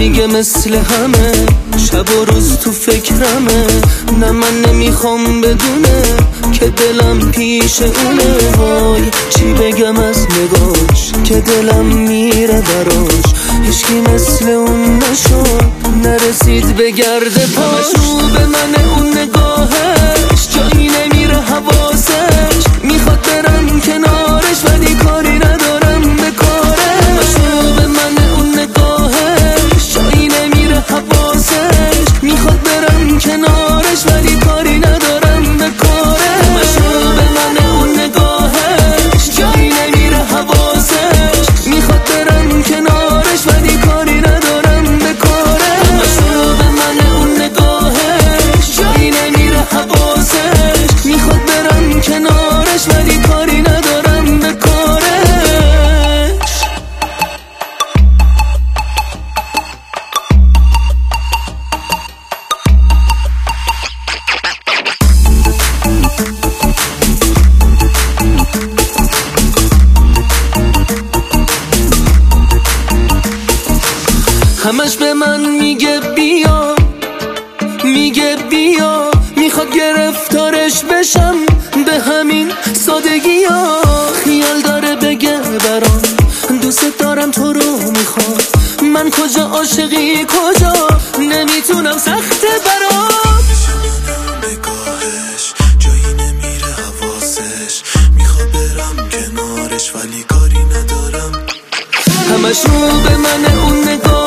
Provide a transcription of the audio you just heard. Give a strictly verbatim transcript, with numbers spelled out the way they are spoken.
میگه مثل همه شب و روز تو فکرمه. نه من نمیخوام بدونه که دلم پیش اونه. وای چی بگم از نگاش که دلم میره براش. هیچکی مثل اون نشد نرسید به گرد پاش. رو به من اون نگاهش جایی نمیره حواسش. میخواد برم کنارش ولی کاری ندارم به کارش. رو به من اون نگاهش جایی نمیره حواسش. میخواد برم کنارش ولی کاری ندارم به کارش. رو به من اون نگاهش جایی نمیره حواسش. میخواد برم کنارش ولی کاری ندارم به کارش. رو به من اون نگاهش جایی نمیره حواسش. میخواد برم کنارش ولی کاری ندارم به کارش. همش به من میگه بیا، میگه بیا، میخواد گرفتارش بشم به همین سادگی ها. خیال داره بگه برام دوست دارم تو رو میخوام. من کجا عاشقی کجا نمیتونم سخته برام. نگاهش جایی نمیره حواسش. میخواد برم کنارش ولی کاری ندارم. همش رو به من اون نگاه